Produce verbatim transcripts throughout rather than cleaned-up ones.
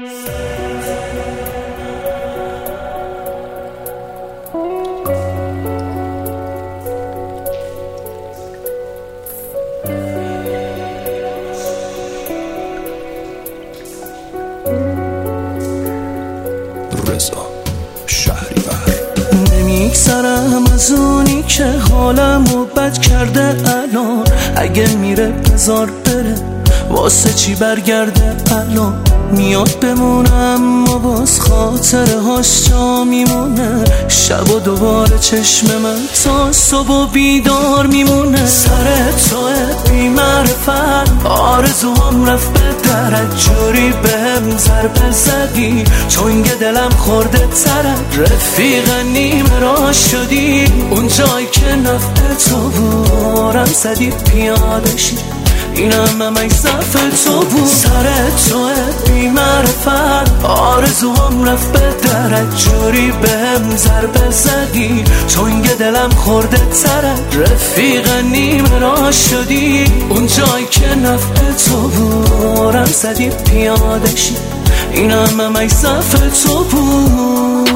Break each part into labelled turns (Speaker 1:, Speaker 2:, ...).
Speaker 1: نمیگذرم از اونی که حالمو بد کرده الان، اگه میره بذار بره، واسه چی برگرده الان؟ میاد بمونم و باز خاطره هاش جا میمونه، شب و دوباره چشم من تا صبح بیدار میمونه. سر توه بی معرفت، آرزوام رفت به درک، جوری بهم ضربه زدی چون یه دلم خورده ترک. رفیق نیمه راه شدی اون جایی که نفت تو بارم زدی پیاده شی، این همه مگذف تو بود. سر توه بی معرفت، آرزوام رفت به درک، جوری بهم ضربه زدی چون یه دلم خورده ترک. رفیق نیمه راه شدی اون جایی که نفت تو بارم زدی پیاده شی، این همه مگذف تو بود.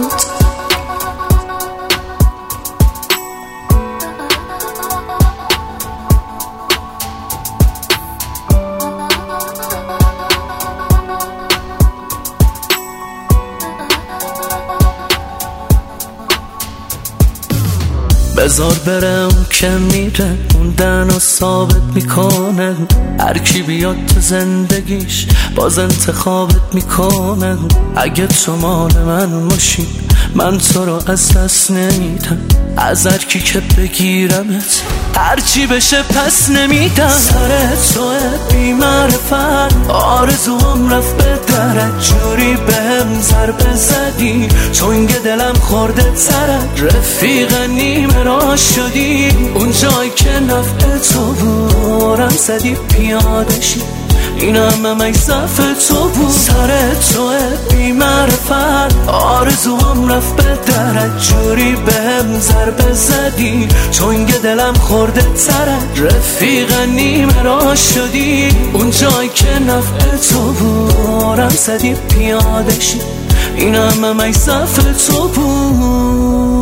Speaker 1: بذار بره اون که میره، موندن و ثابت میکنه، هر کی بیاد تو زندگیش باز انتخابت میکنه. اگه تو مال من باشی من تو رو از دست نمیدم، از هر کی که بگیرمت هر چی بشه پس نمیدم. سر توه بی معرفت، آرزوام رفت به درک، جوری بهم ضربه زدی چون یه دلم خورده ترک. رفیق نیمه راه شدی اون جایی که نفت تو بارم زدی پیاده شی، این همه مگذف تو بود. سر توه بی معرفت، آرزوام رفت به درک، جوری بهم ضربه زدی چون یه دلم خورده ترک. رفیق نیمه راه شدی اون جایی که نفت تو بارم زدی پیاده شی، این همه مگذف تو بود.